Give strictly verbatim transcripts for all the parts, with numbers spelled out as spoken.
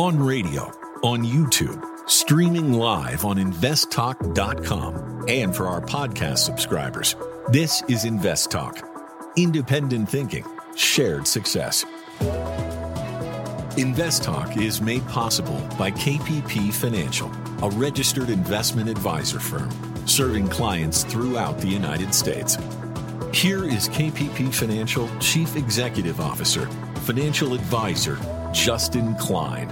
on radio, on YouTube, streaming live on invest talk dot com, and for our podcast subscribers. This is Invest Talk. Independent thinking, shared success. Invest Talk is made possible by K P P Financial, a registered investment advisor firm serving clients throughout the United States. Here is K P P Financial Chief Executive Officer, Financial Advisor, Justin Klein.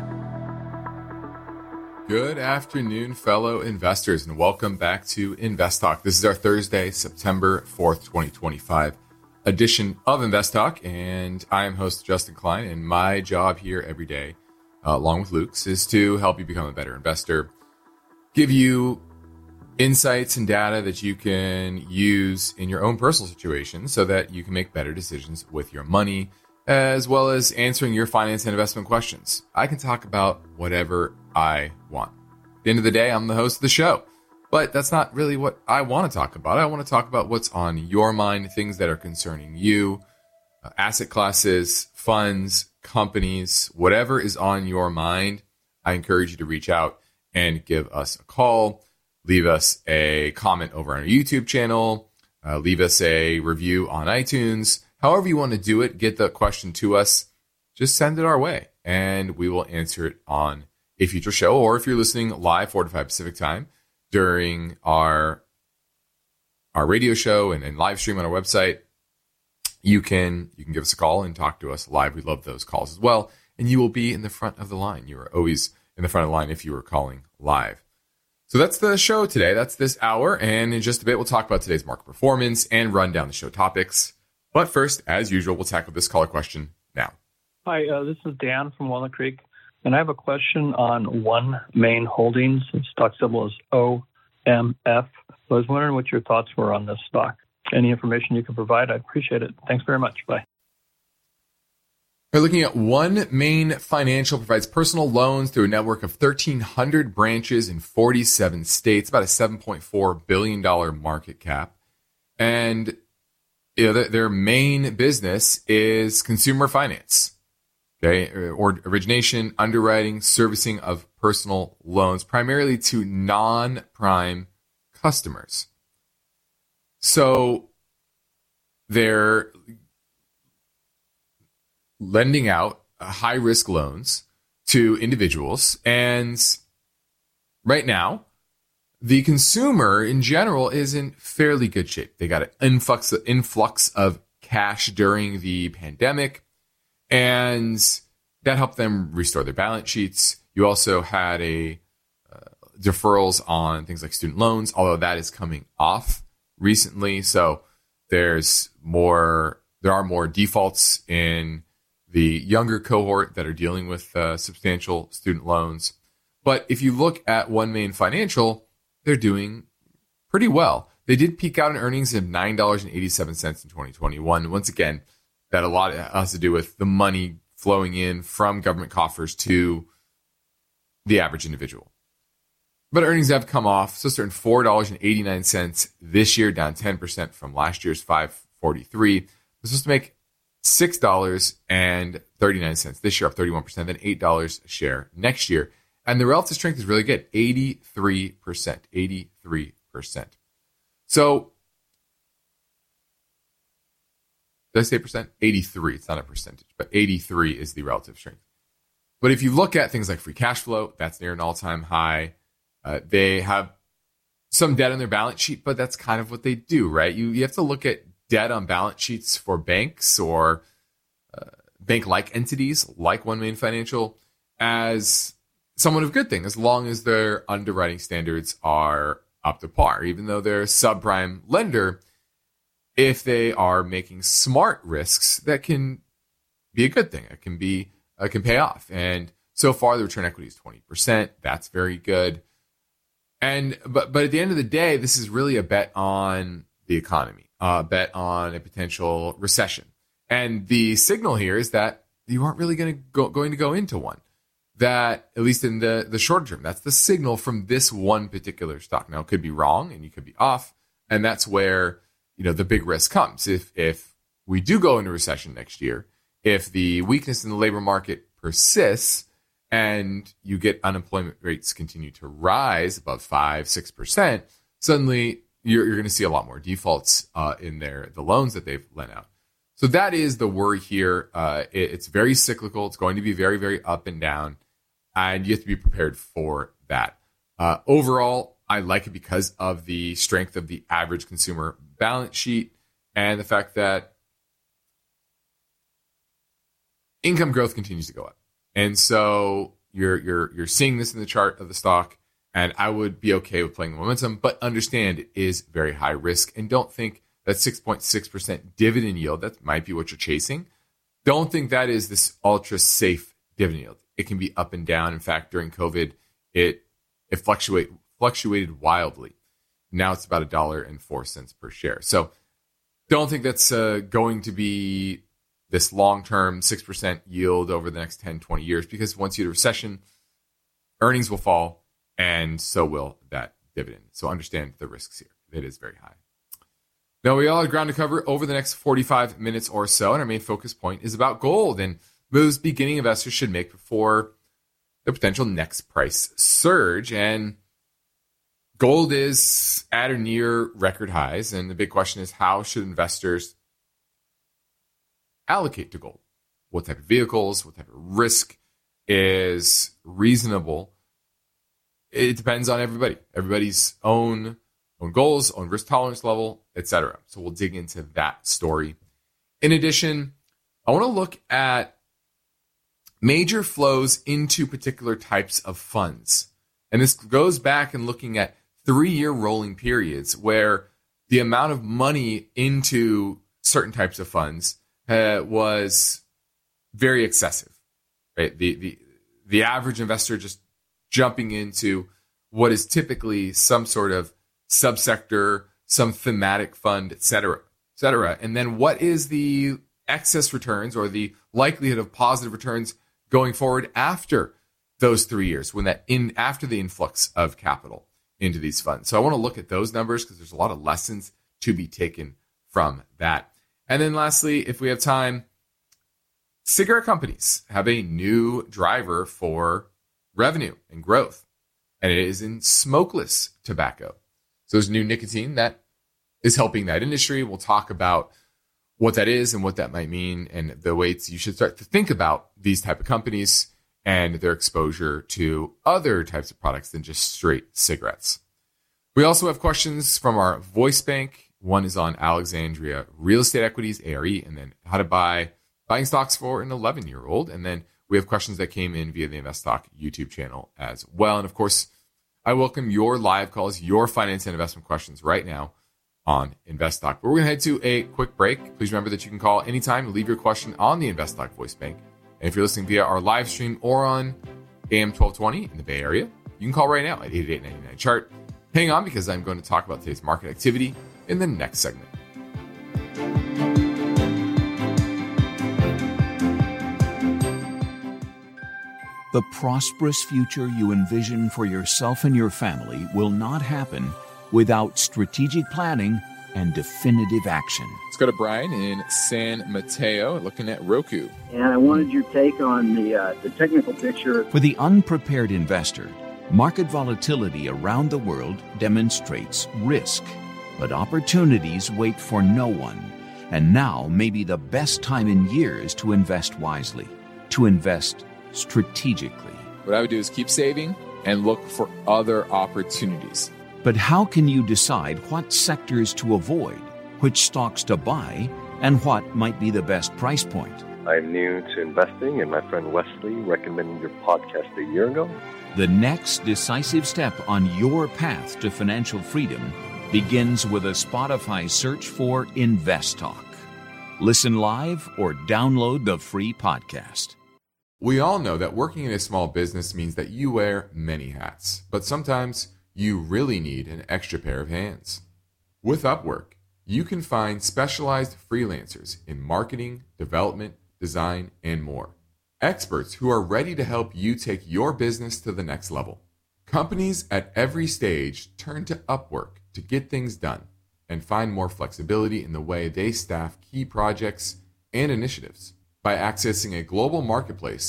Good afternoon, fellow investors, and welcome back to Invest Talk. This is our Thursday, September fourth, twenty twenty-five edition of Invest Talk, and I am host Justin Klein, and my job here every day, uh, along with Luke's, is to help you become a better investor, give you insights and data that you can use in your own personal situation so that you can make better decisions with your money, as well as answering your finance and investment questions. I can talk about whatever I want. At the end of the day, I'm the host of the show, but that's not really what I want to talk about. I want to talk about what's on your mind, things that are concerning you, uh, asset classes, funds, companies, whatever is on your mind. I encourage you to reach out and give us a call. Leave us a comment over on our YouTube channel. Uh, leave us a review on iTunes. However you want to do it, get the question to us. Just send it our way, and we will answer it on a future show. Or if you're listening live, four to five Pacific time, during our our radio show and, and live stream on our website, you can you can give us a call and talk to us live. We love those calls as well. And you will be in the front of the line. You are always in the front of the line if you are calling live. So that's the show today. That's this hour. And in just a bit, we'll talk about today's market performance and run down the show topics. But first, as usual, we'll tackle this caller question now. Hi, uh, this is Dan from Walnut Creek. And I have a question on One Main Holdings. The stock symbol is O M F. I was wondering what your thoughts were on this stock. Any information you can provide, I'd appreciate it. Thanks very much. Bye. We're looking at One Main Financial provides personal loans through a network of thirteen hundred branches in forty-seven states, about a seven point four billion dollars market cap. And you know, their, their main business is consumer finance, okay, or origination, underwriting, servicing of personal loans, primarily to non-prime customers. So they're lending out high-risk loans to individuals. And right now, the consumer in general is in fairly good shape. They got an influx, influx of cash during the pandemic, and that helped them restore their balance sheets. You also had a uh, deferrals on things like student loans, although that is coming off recently. So there's more, there are more defaults in the younger cohort that are dealing with uh, substantial student loans. But if you look at One Main Financial, they're doing pretty well. They did peak out in earnings of nine dollars and eighty-seven cents in twenty twenty-one. Once again, that a lot has to do with the money flowing in from government coffers to the average individual. But earnings have come off, so starting four dollars and eighty-nine cents this year, down ten percent from last year's five forty-three. They're supposed to make six dollars and thirty-nine cents this year, up thirty-one percent, then eight dollars a share next year. And the relative strength is really good, eighty-three percent, eighty-three percent. So, did I say percent? eighty-three, it's not a percentage, but eighty-three is the relative strength. But if you look at things like free cash flow, that's near an all-time high. Uh, they have some debt on their balance sheet, but that's kind of what they do, right? You, you have to look at debt on balance sheets for banks or uh, bank-like entities like One Main Financial as somewhat of a good thing, as long as their underwriting standards are up to par. Even though they're a subprime lender, if they are making smart risks, that can be a good thing. It can be uh, can pay off. And so far, the return equity is twenty percent. That's very good. And but but at the end of the day, this is really a bet on the economy, a bet on a potential recession. And the signal here is that you aren't really going to go going to go into one. That, at least in the, the short term, that's the signal from this one particular stock. Now, it could be wrong and you could be off. And that's where, you know, the big risk comes. If if we do go into recession next year, if the weakness in the labor market persists and you get unemployment rates continue to rise above five, six percent, suddenly you're, you're going to see a lot more defaults uh, in their the loans that they've lent out. So that is the worry here. Uh, it, it's very cyclical. It's going to be very, very up and down, and you have to be prepared for that. Uh, overall, I like it because of the strength of the average consumer balance sheet and the fact that income growth continues to go up. And so you're you're you're seeing this in the chart of the stock, and I would be okay with playing the momentum, but understand it is very high risk, and don't think that six point six percent dividend yield, that might be what you're chasing. Don't think that is this ultra safe dividend yield. It can be up and down. In fact, during COVID, it it fluctuate fluctuated wildly. Now it's about a dollar and four cents per share. So don't think that's uh, going to be this long-term six percent yield over the next ten, twenty years, because once you hit a recession, earnings will fall, and so will that dividend. So understand the risks here. It is very high. Now, we all have ground to cover over the next forty-five minutes or so, and our main focus point is about gold and moves beginning investors should make before the potential next price surge. And gold is at or near record highs, and the big question is, how should investors allocate to gold? What type of vehicles, what type of risk is reasonable? It depends on everybody, everybody's own own goals, own risk tolerance level, et cetera. So we'll dig into that story. In addition, I want to look at major flows into particular types of funds. And this goes back and looking at three-year rolling periods where the amount of money into certain types of funds uh, was very excessive. Right? The, the, the average investor just jumping into what is typically some sort of subsector, some thematic fund, et cetera, et cetera. And then what is the excess returns or the likelihood of positive returns going forward after those three years, when that in after the influx of capital into these funds? So I want to look at those numbers because there's a lot of lessons to be taken from that. And then lastly, if we have time, cigarette companies have a new driver for revenue and growth, and it is in smokeless tobacco. So there's new nicotine that is helping that industry. We'll talk about what that is and what that might mean and the ways you should start to think about these type of companies and their exposure to other types of products than just straight cigarettes. We also have questions from our voice bank. One is on Alexandria Real Estate Equities, A R E, and then how to buy buying stocks for an eleven-year-old. And then we have questions that came in via the InvestTalk YouTube channel as well. And of course, I welcome your live calls, your finance and investment questions right now on InvestTalk. But we're going to head to a quick break. Please remember that you can call anytime to leave your question on the InvestTalk voice bank. And if you're listening via our live stream or on A M twelve twenty in the Bay Area, you can call right now at eight eight eight, nine nine, chart. Hang on, because I'm going to talk about today's market activity in the next segment. The prosperous future you envision for yourself and your family will not happen without strategic planning and definitive action. Let's go to Brian in San Mateo looking at Roku. And I wanted your take on the uh, the technical picture. For the unprepared investor, market volatility around the world demonstrates risk, but opportunities wait for no one. And now may be the best time in years to invest wisely, to invest strategically. What I would do is keep saving and look for other opportunities. But how can you decide what sectors to avoid, which stocks to buy, and what might be the best price point? I'm new to investing, and my friend Wesley recommended your podcast a year ago. The next decisive step on your path to financial freedom begins with a Spotify search for InvestTalk. Listen live or download the free podcast. We all know that working in a small business means that you wear many hats, but sometimes you really need an extra pair of hands. With Upwork, you can find specialized freelancers in marketing, development, design, and more. Experts who are ready to help you take your business to the next level. Companies at every stage turn to Upwork to get things done and find more flexibility in the way they staff key projects and initiatives. By accessing a global marketplace,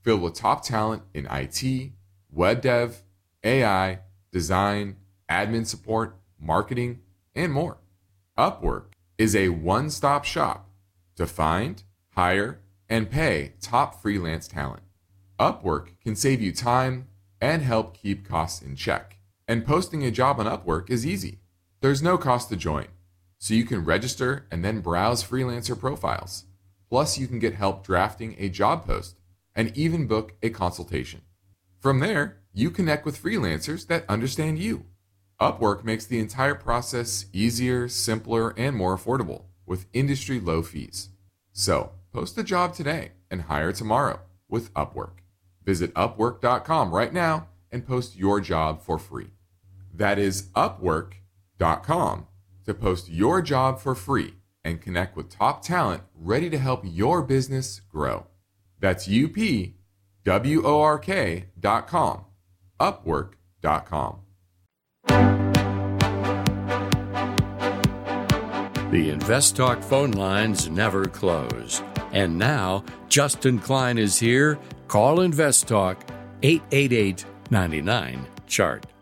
filled with top talent in I T, web dev, A I, design, admin support, marketing, and more. Upwork is a one-stop shop to find, hire, and pay top freelance talent. Upwork can save you time and help keep costs in check. And posting a job on Upwork is easy. There's no cost to join, so you can register and then browse freelancer profiles. Plus, you can get help drafting a job post and even book a consultation. From there, you connect with freelancers that understand you. Upwork makes the entire process easier, simpler, and more affordable with industry low fees. So, post a job today and hire tomorrow with Upwork. Visit upwork dot com right now and post your job for free. That is upwork dot com to post your job for free and connect with top talent ready to help your business grow. That's U P W O R K dot com, upwork dot com. The Invest Talk phone lines never close. And now, Justin Klein is here. Call Invest Talk, eight eight eight, nine nine, C H A R T.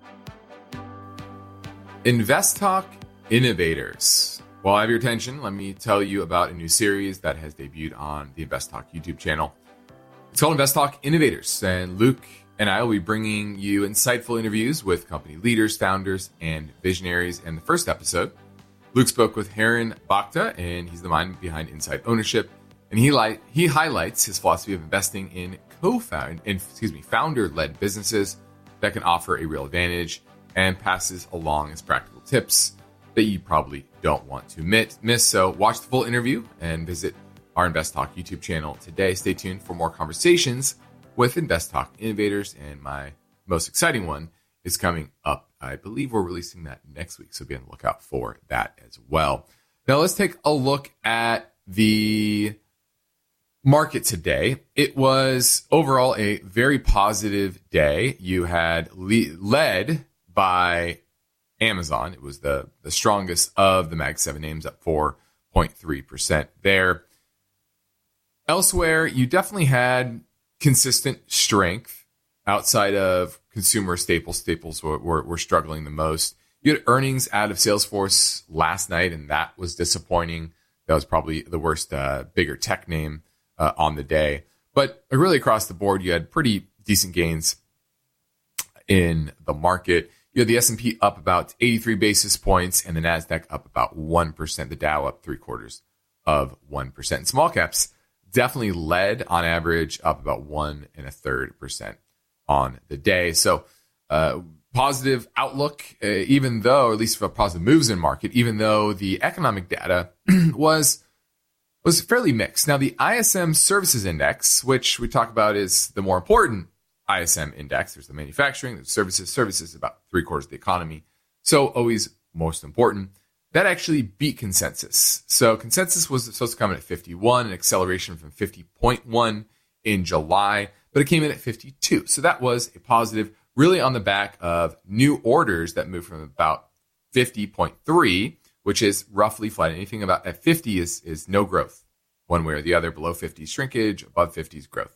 Invest Talk Innovators. While I have your attention, let me tell you about a new series that has debuted on the Invest Talk YouTube channel. It's called Invest Talk Innovators, and Luke and I will be bringing you insightful interviews with company leaders, founders, and visionaries. In the first episode, Luke spoke with Haran Bhakta, and he's the mind behind Insight Ownership, and he li- he highlights his philosophy of investing in co-found, in, excuse me, founder-led businesses that can offer a real advantage, and passes along his practical tips that you probably don't want to miss. So watch the full interview and visit our Invest Talk YouTube channel today. Stay tuned for more conversations with Invest Talk Innovators, and my most exciting one is coming up. I believe we're releasing that next week, so be on the lookout for that as well. Now let's take a look at the market today. It was overall a very positive day. You had le- led by Amazon. It was the, the strongest of the Mag seven names, up four point three percent there. Elsewhere, you definitely had consistent strength outside of consumer staples. Staples were, were, were struggling the most. You had earnings out of Salesforce last night, and that was disappointing. That was probably the worst, uh, bigger tech name uh, on the day. But really across the board, you had pretty decent gains in the market. You had the S and P up about eighty-three basis points and the NASDAQ up about one percent. The Dow up three quarters of one percent. And small caps definitely led on average up about one and a third percent on the day. So uh, positive outlook, uh, even though, or at least for positive moves in market, even though the economic data was was fairly mixed. Now, the I S M Services Index, which we talk about is the more important I S M index. There's the manufacturing, there's services. Services is about three quarters of the economy. So always most important. That actually beat consensus. So consensus was supposed to come in at fifty-one, an acceleration from fifty point one in July, but it came in at fifty-two. So that was a positive, really on the back of new orders that moved from about fifty point three, which is roughly flat. Anything about at fifty is, is no growth one way or the other. Below fifty is shrinkage, above fifty is growth.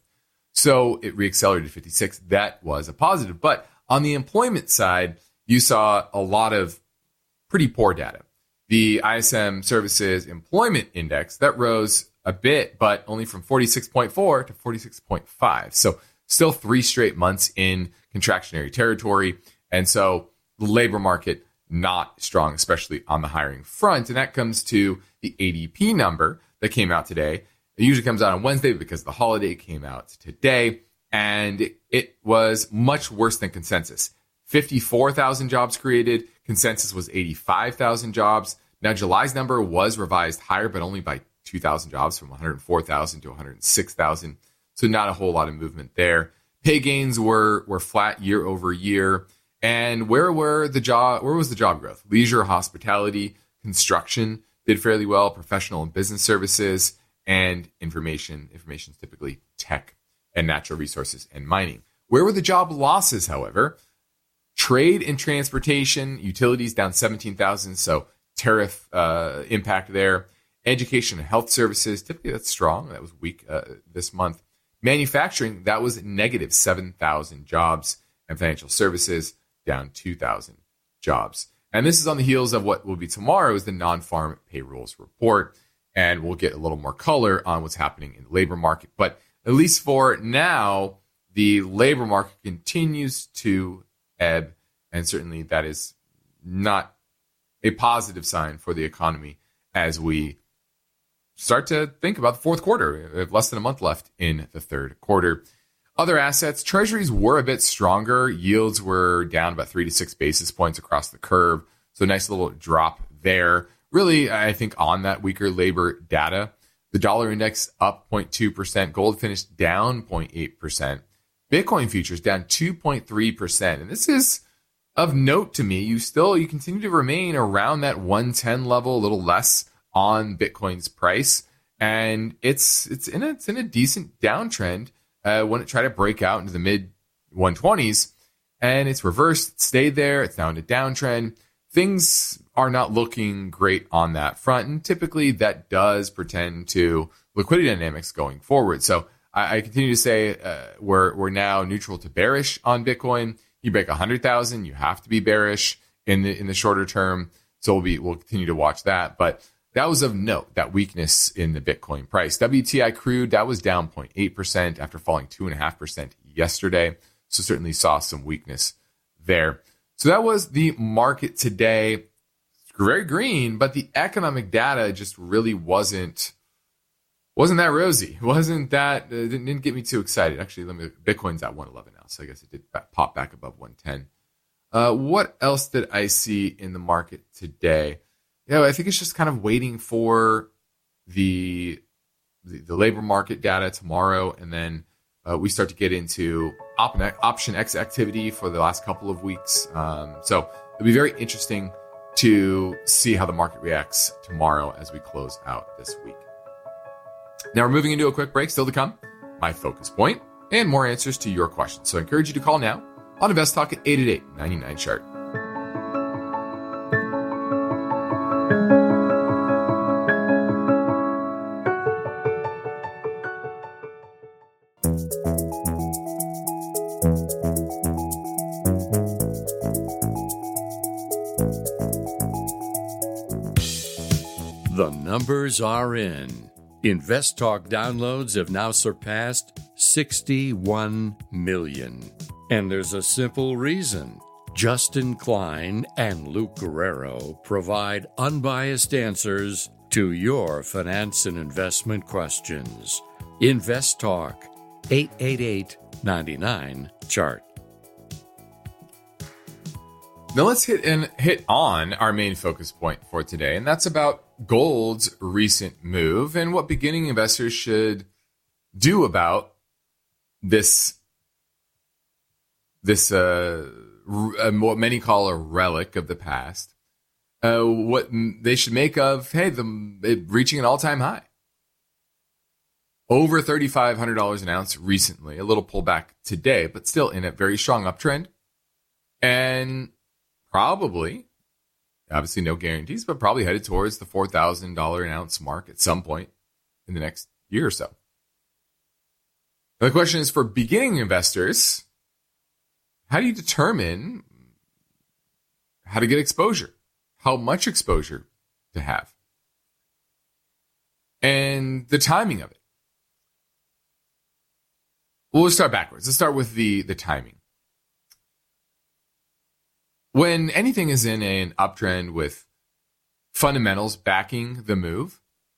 So it reaccelerated to fifty-six. That was a positive. But on the employment side, you saw a lot of pretty poor data. The I S M Services Employment Index, that rose a bit, but only from forty-six point four to forty-six point five. So still three straight months in contractionary territory. And so the labor market not strong, especially on the hiring front. And that comes to the A D P number that came out today. It usually comes out on Wednesday because the holiday came out today, and it was much worse than consensus. fifty-four thousand jobs created. Consensus was eighty-five thousand jobs. Now, July's number was revised higher, but only by two thousand jobs, from one hundred four thousand to one hundred six thousand. So not a whole lot of movement there. Pay gains were were flat year over year. And where were the job? Where was the job growth? Leisure, hospitality, construction did fairly well. Professional and business services, and information. Information is typically tech and natural resources and mining. Where were the job losses, however? Trade and transportation, utilities down seventeen thousand, so tariff uh, impact there. Education and health services, typically that's strong. That was weak uh, this month. Manufacturing, that was negative seven thousand jobs, and financial services down two thousand jobs. And this is on the heels of what will be tomorrow is the non-farm payrolls report. And we'll get a little more color on what's happening in the labor market. But at least for now, the labor market continues to ebb. And certainly that is not a positive sign for the economy as we start to think about the fourth quarter. We have less than a month left in the third quarter. Other assets, treasuries were a bit stronger. Yields were down about three to six basis points across the curve. So a nice little drop there. Really, I think on that weaker labor data, the dollar index up zero point two percent. Gold finished down zero point eight percent. Bitcoin futures down two point three percent. And this is of note to me. You still, you continue to remain around that one ten level, a little less on Bitcoin's price. And it's it's in a, it's in a decent downtrend uh, when it tried to break out into the mid one twenties. And it's reversed, stayed there. It's now in a downtrend. Things are not looking great on that front. And typically that does portend to liquidity dynamics going forward. So I, I continue to say uh, we're we're now neutral to bearish on Bitcoin. You break one hundred thousand, you have to be bearish in the in the shorter term. So we'll be we'll continue to watch that. But that was of note, that weakness in the Bitcoin price. W T I crude, that was down zero point eight percent after falling two point five percent yesterday. So certainly saw some weakness there. So that was the market today. It's very green, but the economic data just really wasn't wasn't that rosy. Wasn't that uh, didn't, didn't get me too excited. Actually, let me. Bitcoin's at one eleven now, so I guess it did pop back above one ten. Uh, what else did I see in the market today? Yeah, I think it's just kind of waiting for the the, the labor market data tomorrow, and then uh, we start to get into op- option X activity for the last couple of weeks. Um, so it'll be very interesting to see how the market reacts tomorrow as we close out this week. Now we're moving into a quick break. Still to come, my focus point and more answers to your questions. So I encourage you to call now on Invest Talk at eight eight eight, nine nine, chart. The numbers are in. Invest Talk downloads have now surpassed sixty-one million. And there's a simple reason. Justin Klein and Luke Guerrero provide unbiased answers to your finance and investment questions. Invest Talk, eight eight eight, nine nine, chart. Now let's hit and hit on our main focus point for today, and that's about gold's recent move and what beginning investors should do about this this uh, r- what many call a relic of the past. Uh, what they should make of hey the it reaching an all-time high, over thirty-five hundred dollars an ounce recently. A little pullback today, but still in a very strong uptrend, and probably, obviously no guarantees, but probably headed towards the four thousand dollars an ounce mark at some point in the next year or so. Now the question is for beginning investors, how do you determine how to get exposure? How much exposure to have? And the timing of it. Well, let's start backwards. Let's start with the, the timing. When anything is in an uptrend with fundamentals backing the move,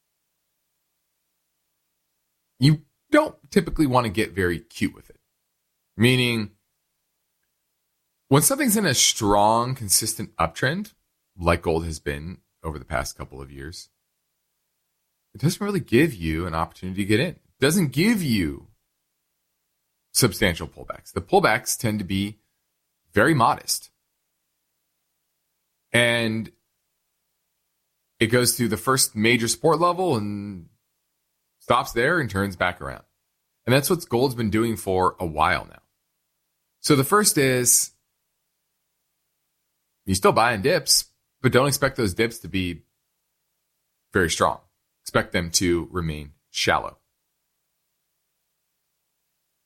you don't typically want to get very cute with it. Meaning, when something's in a strong, consistent uptrend, like gold has been over the past couple of years, it doesn't really give you an opportunity to get in. It doesn't give you substantial pullbacks. The pullbacks tend to be very modest. And it goes through the first major support level and stops there and turns back around. And that's what gold's been doing for a while now. So the first is, you still buy in dips, but don't expect those dips to be very strong. Expect them to remain shallow.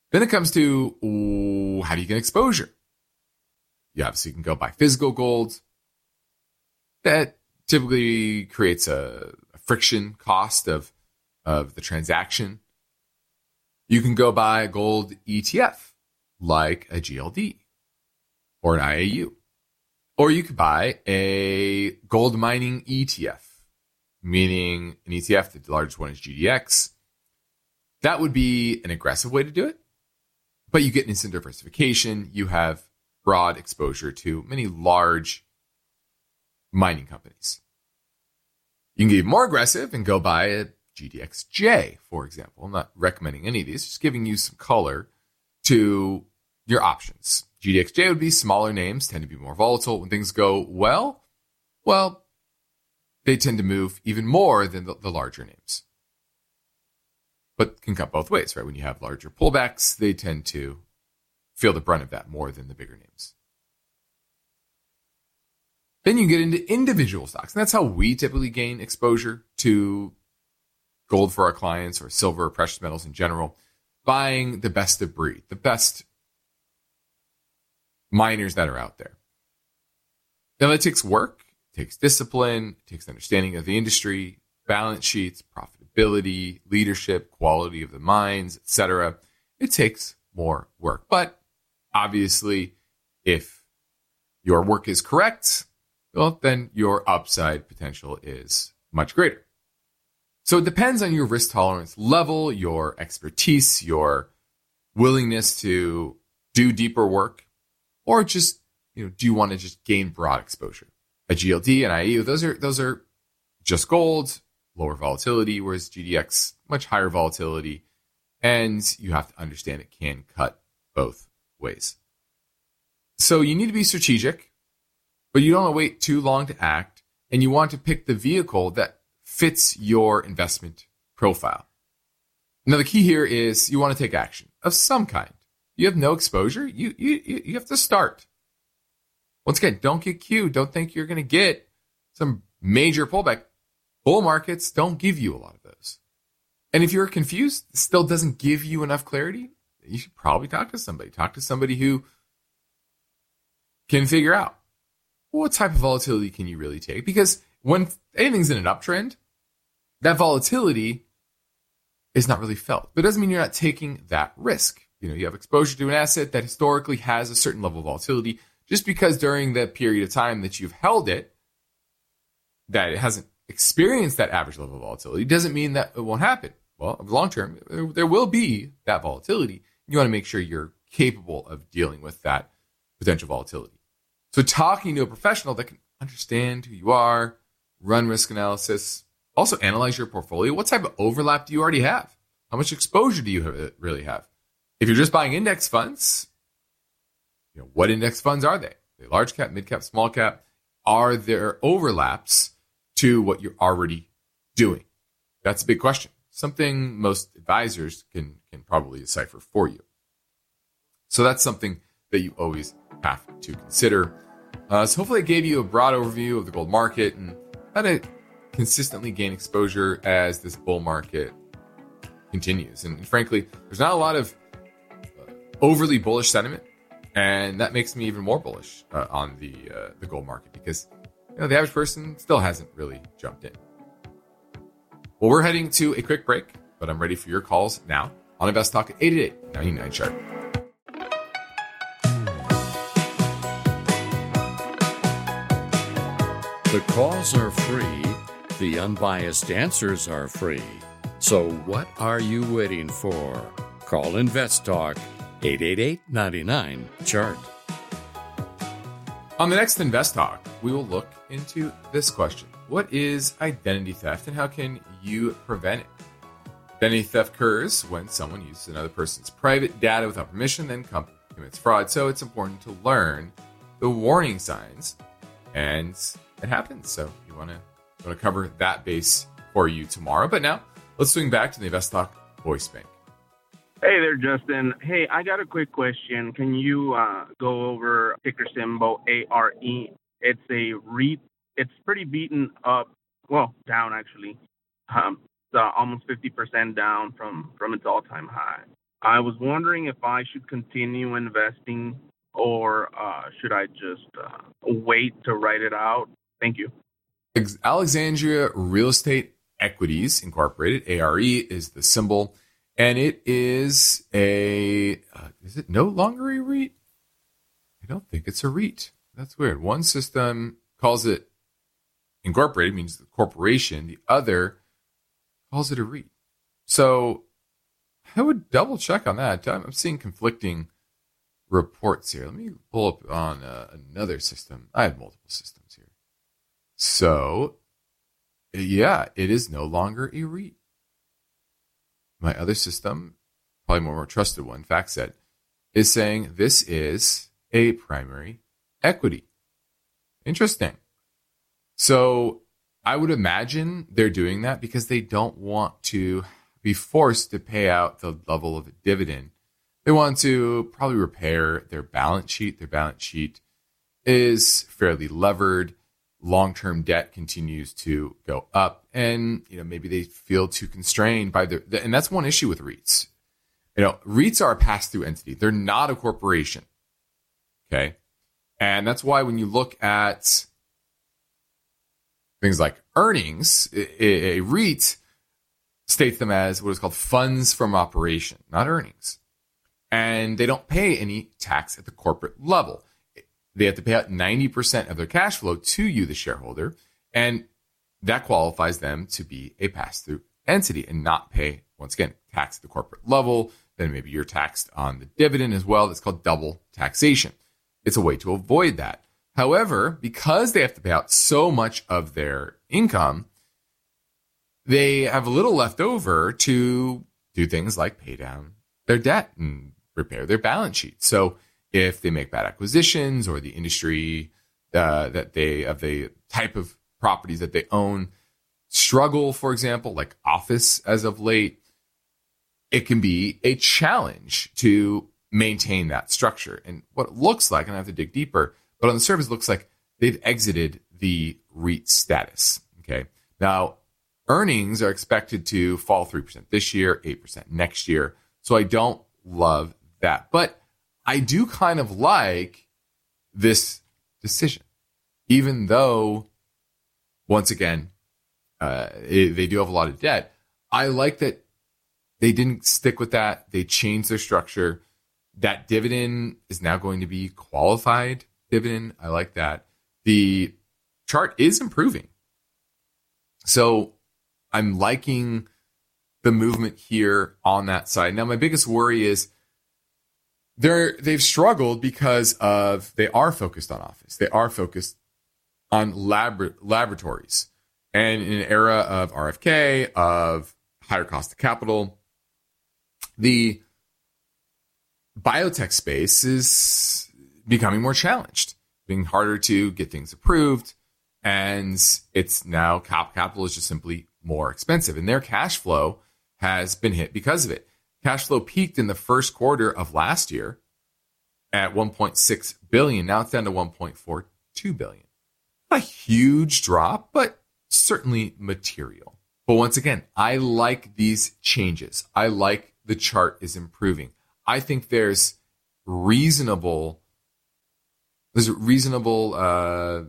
Then it comes to, ooh, how do you get exposure? You obviously can go buy physical gold. That typically creates a, a friction cost of, of the transaction. You can go buy a gold E T F, like a G L D or an I A U. Or you could buy a gold mining E T F, meaning an E T F, the largest one is G D X. That would be an aggressive way to do it, but you get instant diversification. You have broad exposure to many large mining companies. You can get more aggressive and go buy a G D X J, for example. I'm not recommending any of these, just giving you some color to your options. G D X J would be smaller names, tend to be more volatile. When things go well, well, they tend to move even more than the, the larger names. But can cut both ways, right? When you have larger pullbacks, they tend to feel the brunt of that more than the bigger names. Then you get into individual stocks. And that's how we typically gain exposure to gold for our clients or silver or precious metals in general, buying the best of breed, the best miners that are out there. Now that takes work, takes discipline, takes understanding of the industry, balance sheets, profitability, leadership, quality of the mines, et cetera. It takes more work. But obviously, if your work is correct, well, then your upside potential is much greater. So it depends on your risk tolerance level, your expertise, your willingness to do deeper work, or just, you know, do you want to just gain broad exposure? A G L D and I A U, those are those are just gold, lower volatility, whereas G D X, much higher volatility, and you have to understand it can cut both ways. So you need to be strategic, but you don't want to wait too long to act, and you want to pick the vehicle that fits your investment profile. Now, the key here is you want to take action of some kind. You have no exposure, you you you have to start. Once again, don't get cued. Don't think you're going to get some major pullback. Bull markets don't give you a lot of those. And if you're confused, it still doesn't give you enough clarity, you should probably talk to somebody. Talk to somebody who can figure out what type of volatility can you really take. Because when anything's in an uptrend, that volatility is not really felt. But it doesn't mean you're not taking that risk. You know, you have exposure to an asset that historically has a certain level of volatility. Just because during the period of time that you've held it, that it hasn't experienced that average level of volatility, doesn't mean that it won't happen. Well, over the long term, there will be that volatility. You want to make sure you're capable of dealing with that potential volatility. So talking to a professional that can understand who you are, run risk analysis, also analyze your portfolio. What type of overlap do you already have? How much exposure do you really have? If you're just buying index funds, you know, what index funds are they? Are they large cap, mid cap, small cap? Are there overlaps to what you're already doing? That's a big question. Something most advisors can, can probably decipher for you. So that's something that you always have to consider. Uh, so hopefully I gave you a broad overview of the gold market and how to consistently gain exposure as this bull market continues. And frankly, there's not a lot of uh, overly bullish sentiment, and that makes me even more bullish uh, on the uh, the gold market because you know the average person still hasn't really jumped in. Well, we're heading to a quick break, but I'm ready for your calls now on Invest Talk at eight eight eight, nine nine sharp. The calls are free. The unbiased answers are free. So what are you waiting for? Call Invest Talk, eight eight eight, nine nine, chart. On the next Invest Talk, we will look into this question. What is identity theft and how can you prevent it? Identity theft occurs when someone uses another person's private data without permission, then commits fraud. So it's important to learn the warning signs, and it happens. So you want to want to cover that base for you tomorrow. But now let's swing back to the Invest Talk voice bank. Hey there, Justin. Hey, I got a quick question. Can you uh, go over ticker symbol A R E? It's a REIT. It's pretty beaten up. Well, down actually. Um, it's uh, almost fifty percent down from, from its all-time high. I was wondering if I should continue investing or uh, should I just uh, wait to write it out? Thank you. Alexandria Real Estate Equities Incorporated, A R E, is the symbol. And it is a, uh, is it no longer a REIT? I don't think it's a REIT. That's weird. One system calls it incorporated, means the corporation. The other calls it a REIT. So I would double check on that. I'm seeing conflicting reports here. Let me pull up on uh, another system. I have multiple systems here. So, yeah, it is no longer a REIT. My other system, probably more, more trusted one, FactSet, is saying this is a primary equity. Interesting. So I would imagine they're doing that because they don't want to be forced to pay out the level of a dividend. They want to probably repair their balance sheet. Their balance sheet is fairly levered. Long-term debt continues to go up, and you know maybe they feel too constrained by their. And that's one issue with REITs. You know, REITs are a pass-through entity. They're not a corporation. Okay, and that's why when you look at things like earnings, a, a REIT states them as what is called funds from operation, not earnings, and they don't pay any tax at the corporate level. They have to pay out ninety percent of their cash flow to you, the shareholder, and that qualifies them to be a pass-through entity and not pay, once again, tax at the corporate level. Then maybe you're taxed on the dividend as well. That's called double taxation. It's a way to avoid that. However, because they have to pay out so much of their income, they have a little left over to do things like pay down their debt and repair their balance sheet. So if they make bad acquisitions or the industry uh, that they of the type of properties that they own struggle, for example, like office as of late, it can be a challenge to maintain that structure. And what it looks like, and I have to dig deeper, but on the surface, it looks like they've exited the REIT status. Okay. Now, earnings are expected to fall three percent this year, eight percent next year. So I don't love that. But I do kind of like this decision, even though, once again, uh, it, they do have a lot of debt. I like that they didn't stick with that. They changed their structure. That dividend is now going to be qualified dividend. I like that. The chart is improving. So I'm liking the movement here on that side. Now, my biggest worry is They're, they've struggled because of they are focused on office. They are focused on lab, laboratories. And in an era of R F K, of higher cost of capital, the biotech space is becoming more challenged, being harder to get things approved. And it's now cap capital is just simply more expensive. And their cash flow has been hit because of it. Cash flow peaked in the first quarter of last year at one point six billion dollars. Now it's down to one point four two billion dollars. A huge drop, but certainly material. But once again, I like these changes. I like the chart is improving. I think there's reasonable, there's a reasonable uh,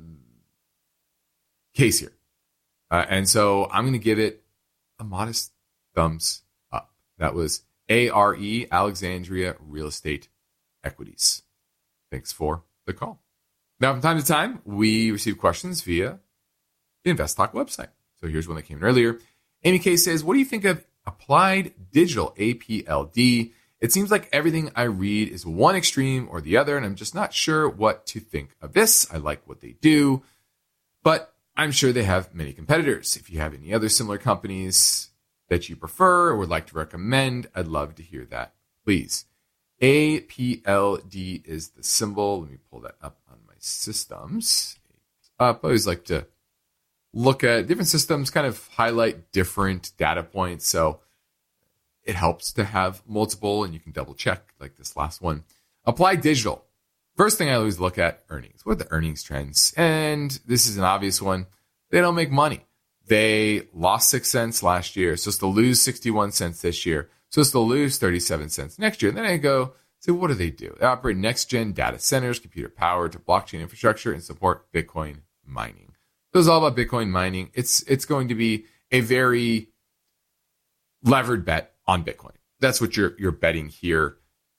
case here. Uh, and so I'm going to give it a modest thumbs up. That was A R E, Alexandria Real Estate Equities. Thanks for the call. Now, from time to time, we receive questions via the InvestTalk website. So here's one that came in earlier. Amy K says, what do you think of Applied Digital, A P L D? It seems like everything I read is one extreme or the other, and I'm just not sure what to think of this. I like what they do, but I'm sure they have many competitors. If you have any other similar companies that you prefer or would like to recommend, I'd love to hear that, please. A P L D is the symbol. Let me pull that up on my systems. Up. I always like to look at different systems, kind of highlight different data points. So it helps to have multiple, and you can double check like this last one. Applied Digital. First thing I always look at, earnings. What are the earnings trends? And this is an obvious one. They don't make money. They lost six cents last year, so it's to lose sixty-one cents this year. So it's to lose thirty-seven cents next year. And then I go, so what do they do? They operate next-gen data centers, computer power to blockchain infrastructure, and support Bitcoin mining. So it's all about Bitcoin mining. It's it's going to be a very levered bet on Bitcoin. That's what you're you're betting here.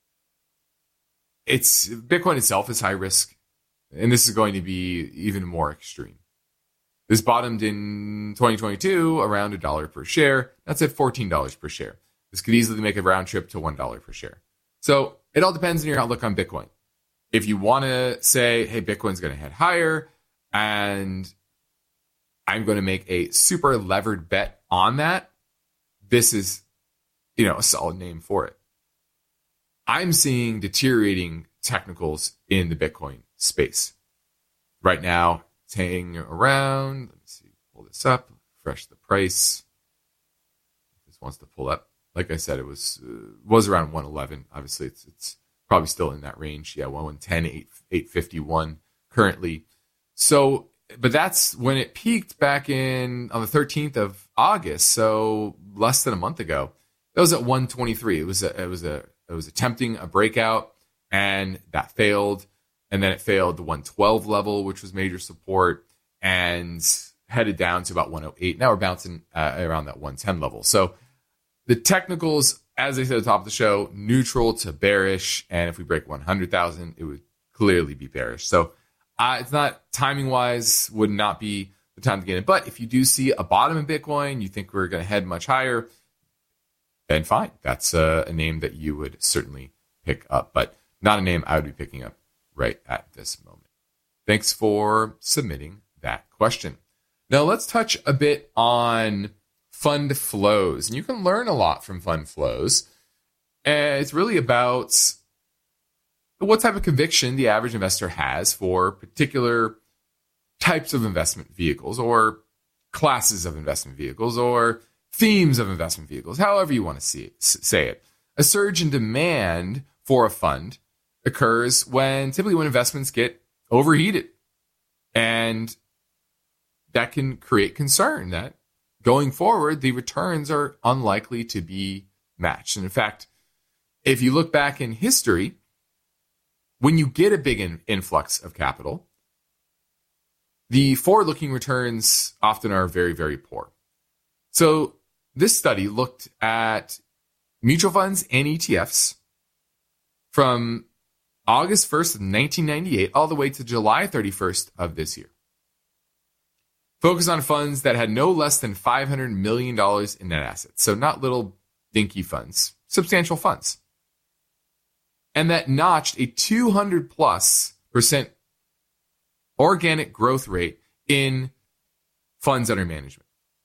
It's Bitcoin itself is high risk, and this is going to be even more extreme. This bottomed in twenty twenty-two around a dollar per share. That's at fourteen dollars per share. This could easily make a round trip to one dollar per share. So it all depends on your outlook on Bitcoin. If you want to say, hey, Bitcoin's going to head higher, and I'm going to make a super levered bet on that, this is, you know, a solid name for it. I'm seeing deteriorating technicals in the Bitcoin space. Right now, it's hanging around. Let me see, pull this up, refresh the price. This wants to pull up. Like I said, it was uh, was around one eleven. Obviously, it's it's probably still in that range. Yeah, one ten, eight fifty-one currently. So, but that's when it peaked back in on the thirteenth of August. So less than a month ago, it was at one twenty-three. It was a, it was a it was attempting a breakout, and that failed. And then it failed the one twelve level, which was major support, and headed down to about one oh eight. Now we're bouncing uh, around that one ten level. So the technicals, as I said at the top of the show, neutral to bearish. And if we break one hundred thousand, it would clearly be bearish. So uh, it's not timing wise, would not be the time to get in. But if you do see a bottom in Bitcoin, you think we're going to head much higher, then fine. That's a, a name that you would certainly pick up, but not a name I would be picking up right at this moment. Thanks for submitting that question. Now let's touch a bit on fund flows. And you can learn a lot from fund flows. And it's really about what type of conviction the average investor has for particular types of investment vehicles or classes of investment vehicles or themes of investment vehicles, however you want to see it, say it. A surge in demand for a fund occurs when typically when investments get overheated. And that can create concern that going forward, the returns are unlikely to be matched. And in fact, if you look back in history, when you get a big in, influx of capital, the forward-looking returns often are very, very poor. So this study looked at mutual funds and E T Fs from August first of nineteen ninety-eight all the way to July thirty-first of this year. Focus on funds that had no less than five hundred million dollars in net assets. So not little dinky funds, substantial funds. And that notched a two hundred plus percent organic growth rate in funds under management.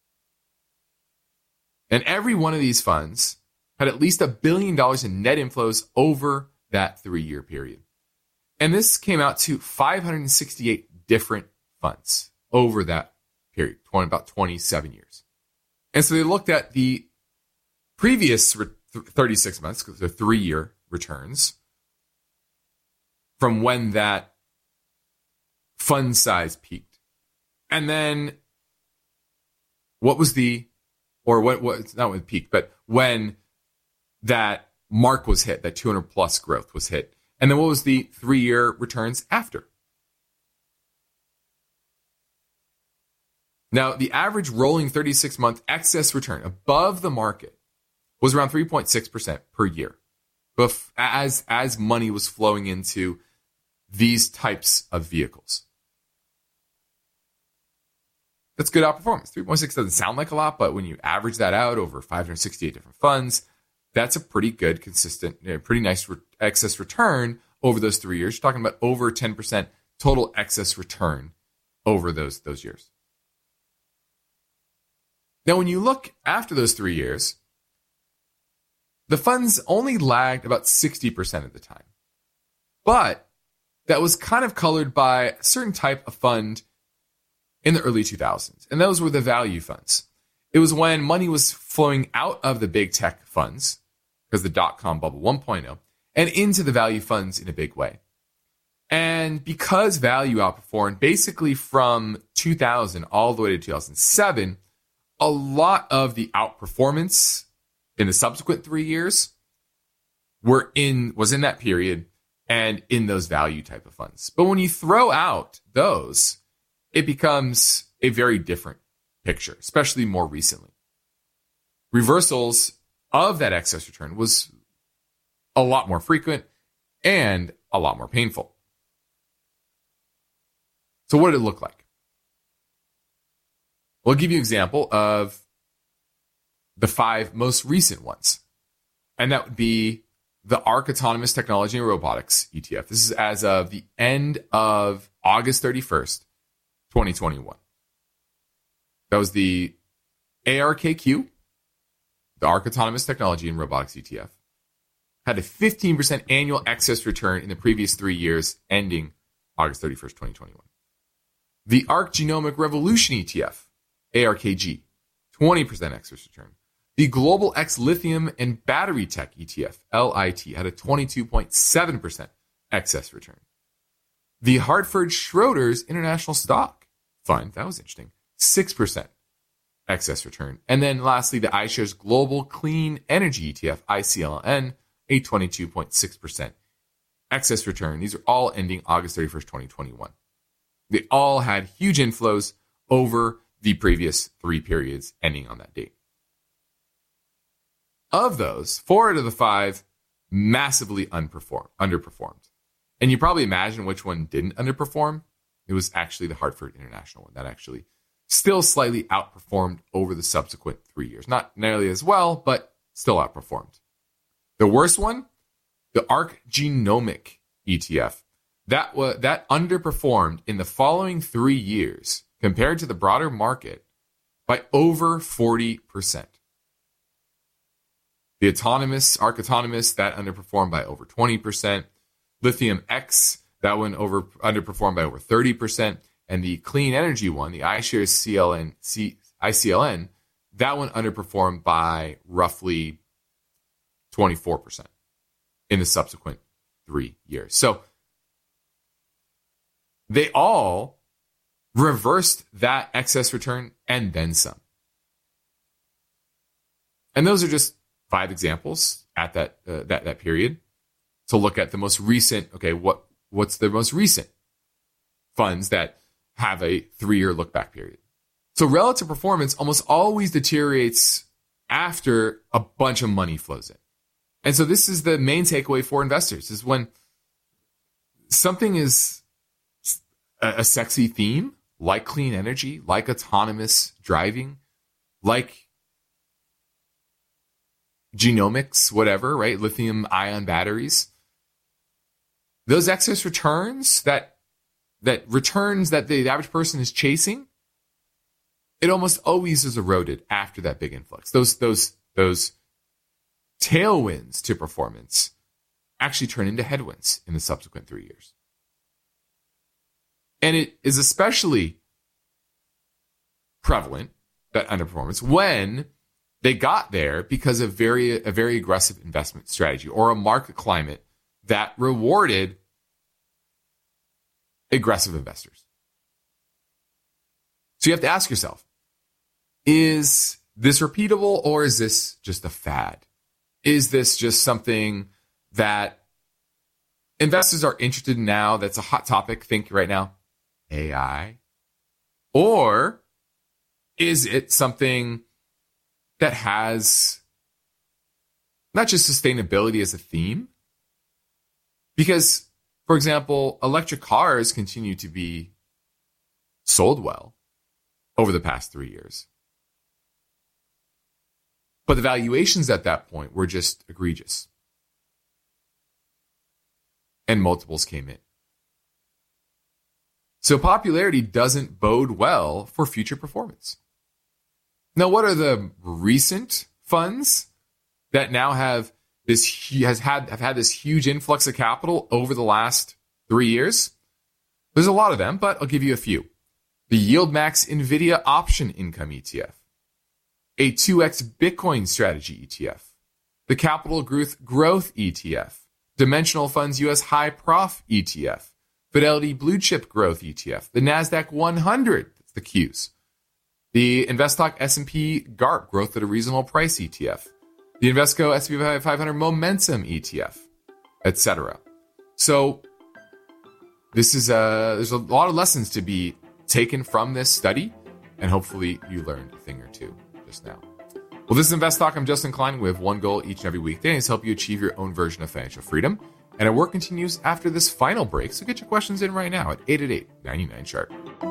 And every one of these funds had at least a billion dollars in net inflows over that three-year period. And this came out to five hundred sixty-eight different funds over that period, about twenty-seven years. And so they looked at the previous thirty-six months, the three-year returns, from when that fund size peaked. And then what was the, or what, what not when it peaked, but when that mark was hit, that two hundred plus growth was hit. And then what was the three-year returns after? Now, the average rolling thirty-six month excess return above the market was around three point six percent per year, as, as money was flowing into these types of vehicles. That's good outperformance. three point six doesn't sound like a lot, but when you average that out over five hundred sixty-eight different funds, that's a pretty good, consistent, you know, pretty nice re- excess return over those three years. You're talking about over ten percent total excess return over those, those years. Now, when you look after those three years, the funds only lagged about sixty percent of the time. But that was kind of colored by a certain type of fund in the early two thousands. And those were the value funds. It was when money was flowing out of the big tech funds, because the dot-com bubble one point oh, and into the value funds in a big way. And because value outperformed basically from two thousand all the way to two thousand seven, a lot of the outperformance in the subsequent three years were in was in that period and in those value type of funds. But when you throw out those, it becomes a very different picture, especially more recently. Reversals of that excess return was a lot more frequent and a lot more painful. So what did it look like? Well, I'll give you an example of the five most recent ones. And that would be the ARK Autonomous Technology and Robotics E T F. This is as of the end of August thirty-first, twenty twenty-one. That was the A R K Q, the ARK Autonomous Technology and Robotics E T F. Had a fifteen percent annual excess return in the previous three years, ending August thirty-first, twenty twenty-one. The ARK Genomic Revolution E T F, A R K G, twenty percent excess return. The Global X Lithium and Battery Tech E T F, L I T, had a twenty-two point seven percent excess return. The Hartford Schroders International Stock Fund, that was interesting, six percent excess return. And then lastly, the iShares Global Clean Energy E T F, I C L N, a twenty-two point six percent excess return. These are all ending August thirty-first, twenty twenty-one. They all had huge inflows over the previous three periods ending on that date. Of those, four out of the five massively unperformed, underperformed. And you probably imagine which one didn't underperform. It was actually the Hartford International one that actually still slightly outperformed over the subsequent three years. Not nearly as well, but still outperformed. The worst one, the ARK Genomic E T F. That was, that underperformed in the following three years compared to the broader market by over forty percent. The autonomous, ARK Autonomous, that underperformed by over twenty percent. Lithium X, that one over underperformed by over thirty percent. And the clean energy one, the iShares C L N, C, I C L N, that one underperformed by roughly twenty-four percent in the subsequent three years. So they all reversed that excess return and then some. And those are just five examples at that uh, that that period to look at the most recent. Okay, what what's the most recent funds that have a three-year look-back period? So relative performance almost always deteriorates after a bunch of money flows in. And so this is the main takeaway for investors, is when something is a, a sexy theme, like clean energy, like autonomous driving, like genomics, whatever, right? Lithium ion batteries. Those excess returns, that that returns that the average person is chasing, it almost always is eroded after that big influx. Those those those tailwinds to performance actually turn into headwinds in the subsequent three years. And it is especially prevalent, that underperformance, when they got there because of very a very aggressive investment strategy or a market climate that rewarded aggressive investors. So you have to ask yourself, is this repeatable or is this just a fad? Is this just something that investors are interested in now that's a hot topic, think right now, A I? Or is it something that has not just sustainability as a theme? Because, for example, electric cars continue to be sold well over the past three years. But the valuations at that point were just egregious. And multiples came in. So popularity doesn't bode well for future performance. Now, what are the recent funds that now have this has had have had this huge influx of capital over the last three years? There's a lot of them, but I'll give you a few. The YieldMax NVIDIA Option Income E T F, a two X Bitcoin Strategy E T F, the Capital Growth Growth E T F, Dimensional Funds U S High Prof E T F, Fidelity Blue Chip Growth E T F, the NASDAQ one hundred, that's the Qs, the InvestTalk S and P G A R P Growth at a Reasonable Price E T F, the Invesco S and P five hundred Momentum E T F, et cetera. So this is a, there's a lot of lessons to be taken from this study, and hopefully you learned a thing or two just now. Well, this is Invest Talk. I'm Justin Klein. We have one goal each and every weekday, and it's to help you achieve your own version of financial freedom. And our work continues after this final break, so get your questions in right now at eight eight eight, nine nine, sharp.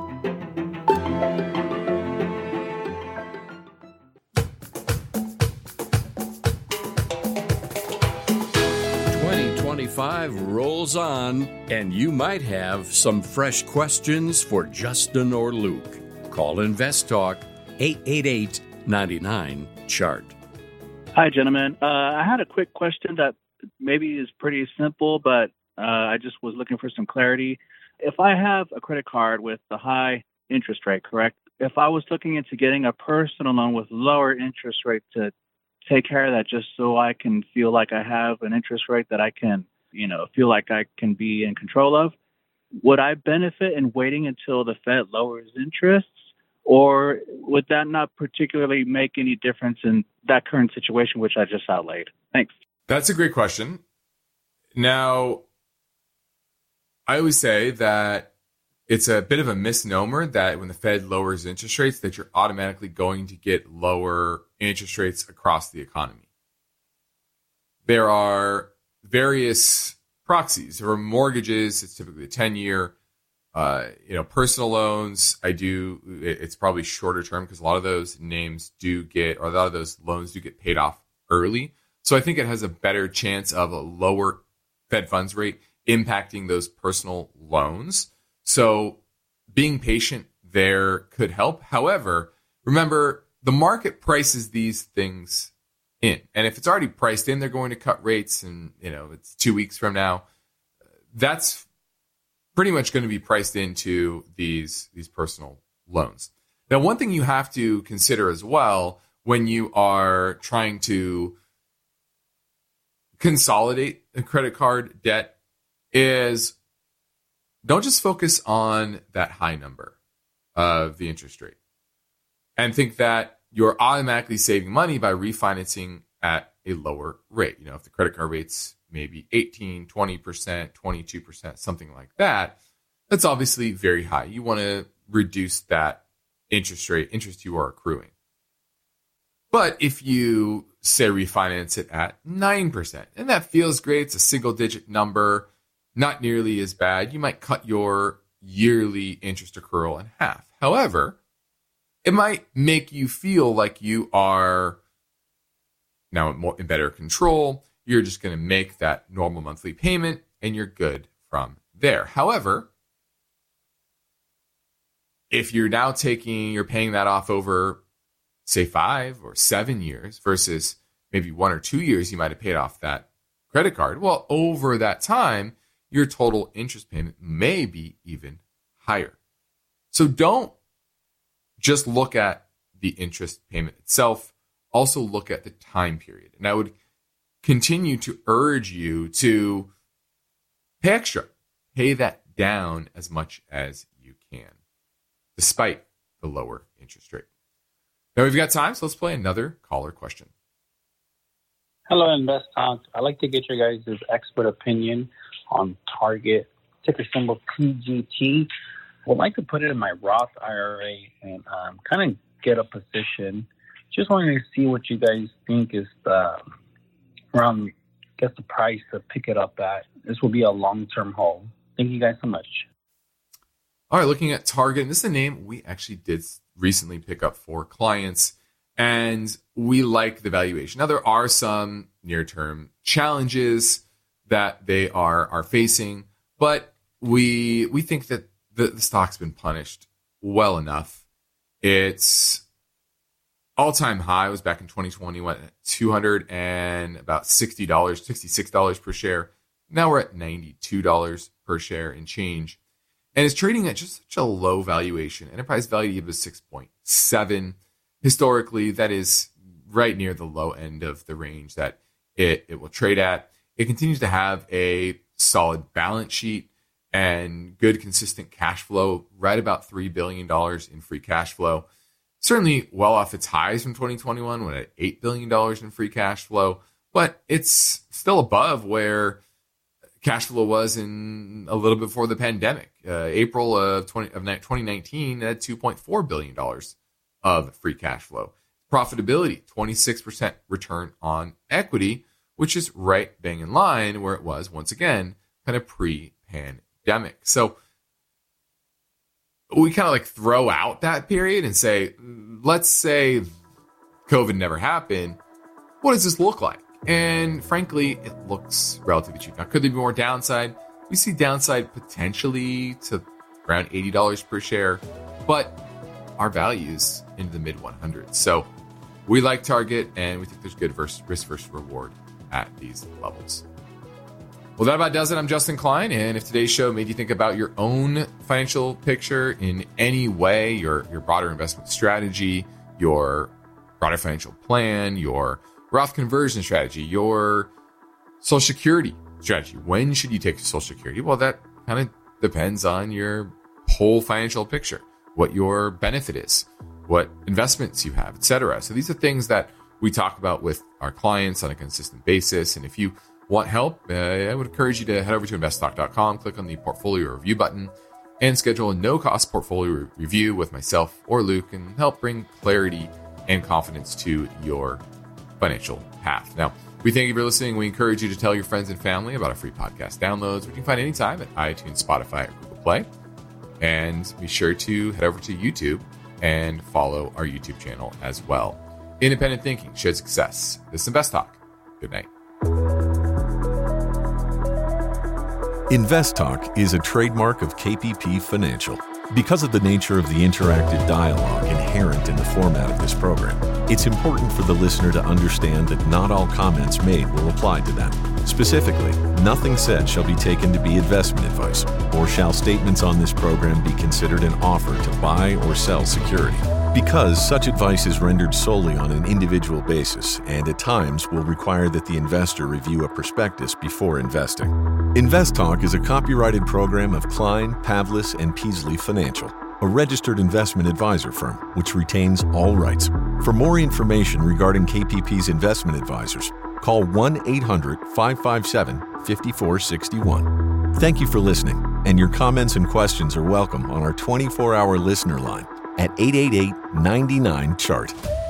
twenty twenty-five rolls on, and you might have some fresh questions for Justin or Luke. Call Invest Talk, eight eight eight, nine nine, chart. Hi, gentlemen. Uh, I had a quick question that maybe is pretty simple, but uh, I just was looking for some clarity. If I have a credit card with a high interest rate, correct? If I was looking into getting a personal loan with lower interest rate to take care of that, just so I can feel like I have an interest rate that I can, you know, feel like I can be in control of, would I benefit in waiting until the Fed lowers interest? Or would that not particularly make any difference in that current situation, which I just outlaid? Thanks. That's a great question. Now, I always say that it's a bit of a misnomer that when the Fed lowers interest rates, that you're automatically going to get lower interest rates across the economy. There are various proxies. For mortgages, it's typically a ten-year. Uh, you know, personal loans, I do, it's probably shorter term because a lot of those names do get, or a lot of those loans do get paid off early. So I think it has a better chance of a lower Fed funds rate impacting those personal loans. So being patient there could help. However, remember, the market prices these things in. And if it's already priced in, they're going to cut rates and, you know, it's two weeks from now. That's pretty much going to be priced into these, these personal loans. Now, one thing you have to consider as well when you are trying to consolidate a credit card debt is don't just focus on that high number of the interest rate and think that you're automatically saving money by refinancing at a lower rate. You know, if the credit card rate's maybe eighteen, twenty percent, twenty-two percent, something like that, that's obviously very high. You want to reduce that interest rate, interest you are accruing. But if you, say, refinance it at nine percent, and that feels great, it's a single-digit number, not nearly as bad, you might cut your yearly interest accrual in half. However, it might make you feel like you are now more in better control. You're just going to make that normal monthly payment, and you're good from there. However, if you're now taking, you're paying that off over, say, five or seven years versus maybe one or two years you might have paid off that credit card, well, over that time, your total interest payment may be even higher. So don't just look at the interest payment itself. Also look at the time period. And I would continue to urge you to pay extra. Pay that down as much as you can, despite the lower interest rate. Now we've got time, so let's play another caller question. Hello, Invest Talk. I'd like to get your guys' expert opinion on Target, ticker symbol T G T. I would like to put it in my Roth I R A and um, kind of get a position. Just wanted to see what you guys think is the, around, guess the price to pick it up at. This will be a long-term hold. Thank you guys so much. All right, looking at Target, this is a name we actually did recently pick up for clients, and we like the valuation. Now, there are some near-term challenges that they are are facing, but we we think that the, the stock's been punished well enough. Its all-time high was back in twenty twenty, went at two hundred and about sixty dollars, sixty-six dollars per share. Now we're at ninety-two dollars per share and change. And it's trading at just such a low valuation. Enterprise value is six point seven. Historically, that is right near the low end of the range that it, it will trade at. It continues to have a solid balance sheet and good, consistent cash flow, right about three billion dollars in free cash flow. certainly well off its highs from twenty twenty-one when it had eight billion dollars in free cash flow, but it's still above where cash flow was in a little bit before the pandemic. Uh, April of, twenty, of twenty nineteen had two point four billion dollars of free cash flow. Profitability, twenty-six percent return on equity, which is right bang in line where it was, once again, kind of pre-pandemic. So we kind of like throw out that period and say, let's say COVID never happened. What does this look like? And frankly, it looks relatively cheap. Now, could there be more downside? We see downside potentially to around eighty dollars per share, but our value's into the mid one hundreds. So we like Target, and we think there's good risk versus reward at these levels. Well, that about does it. I'm Justin Klein, and if today's show made you think about your own financial picture in any way, your, your broader investment strategy, your broader financial plan, your Roth conversion strategy, your Social Security strategy. When should you take Social Security? Well, that kind of depends on your whole financial picture, what your benefit is, what investments you have, et cetera. So these are things that we talk about with our clients on a consistent basis. And if you want help, uh, I would encourage you to head over to invest talk dot com, click on the portfolio review button, and schedule a no-cost portfolio re- review with myself or Luke and help bring clarity and confidence to your financial path. Now, we thank you for listening. We encourage you to tell your friends and family about our free podcast downloads, which you can find anytime at iTunes, Spotify, or Google Play. And be sure to head over to YouTube and follow our YouTube channel as well. Independent thinking, shared success. This is Invest Talk. Good night. Invest Talk is a trademark of K P P Financial. Because of the nature of the interactive dialogue inherent in the format of this program, it's important for the listener to understand that not all comments made will apply to them. Specifically, nothing said shall be taken to be investment advice, or shall statements on this program be considered an offer to buy or sell security. Because such advice is rendered solely on an individual basis and at times will require that the investor review a prospectus before investing. Invest Talk is a copyrighted program of Klein, Pavlis, and Peasley Financial, a registered investment advisor firm which retains all rights. For more information regarding K P P's investment advisors, call one eight hundred, five five seven, five four six one. Thank you for listening, and your comments and questions are welcome on our twenty-four hour listener line at eight eight eight, nine nine, C H A R T.